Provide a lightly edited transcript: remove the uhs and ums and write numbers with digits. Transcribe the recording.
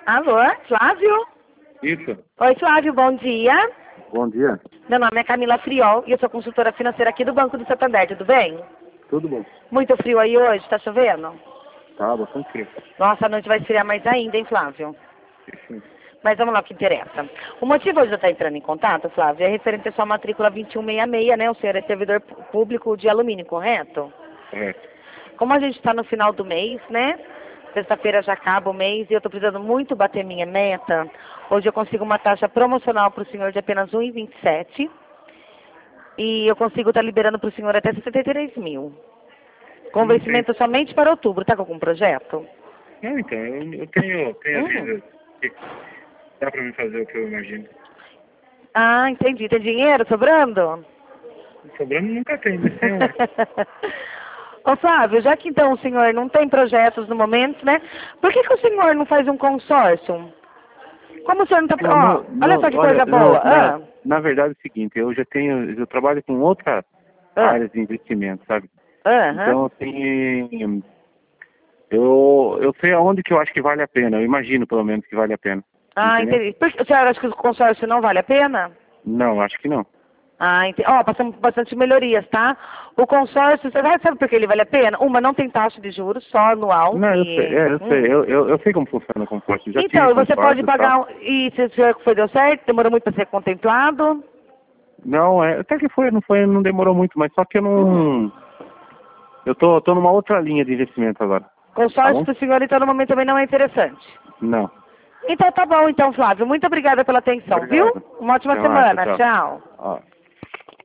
Alô, Flávio? Isso. Oi, Flávio, bom dia. Bom dia. Meu nome é Camila Friol e eu sou consultora financeira aqui do Banco do Santander, tudo bem? Tudo bom? Muito frio aí hoje, tá chovendo? Tá, bastante frio. Nossa, a noite vai esfriar mais ainda, hein, Flávio? Sim. Mas vamos lá, o que interessa. O motivo hoje de eu estar entrando em contato, Flávio, é referente à sua matrícula 2166, né? O senhor é servidor público de alumínio, correto? Correto. Como a gente está no final do mês, né? Sexta-feira já acaba o mês e eu estou precisando muito bater minha meta. Hoje eu consigo uma taxa promocional para o senhor de apenas 1,27 e eu consigo estar liberando para o senhor até 63 mil. Com vencimento somente para outubro. Está com algum projeto? Não, então, eu tenho a Uhum. vida que dá pra mim fazer o que eu imagino. Ah, entendi. Tem dinheiro sobrando? Sobrando nunca tem, mas tem um. Ô Flávio, já que então o senhor não tem projetos no momento, né? Por que o senhor não faz um consórcio? Como o senhor não está... Ó, olha só que Olha, coisa boa. na verdade é o seguinte, eu trabalho com outra área de investimento, sabe? Aham. Então, assim, eu sei aonde que eu acho que vale a pena, eu imagino pelo menos que vale a pena. Ah, Entendeu? entendi. Por que, a senhora acha que o consórcio não vale a pena? Não, acho que não. Ah, entendi. Ó, passamos por bastante melhorias, tá? O consórcio, você sabe por que ele vale a pena? Uma, não tem taxa de juros, só anual. Não, eu sei, E... eu sei, eu sei como funciona o consórcio, já Então, tive e você pode consórcio e tal. pagar... E se o senhor foi deu certo, demorou muito para ser contemplado? Não, até que não demorou muito, mas só que eu Hum. não, eu tô numa outra linha de investimento agora, tá Consórcio bom? para o senhor, então, no momento também não é interessante. Não. Então, tá bom, então, Flávio. Muito obrigada pela atenção, viu? Obrigado. Uma ótima Até mais, semana. tchau. Tchau. Ó.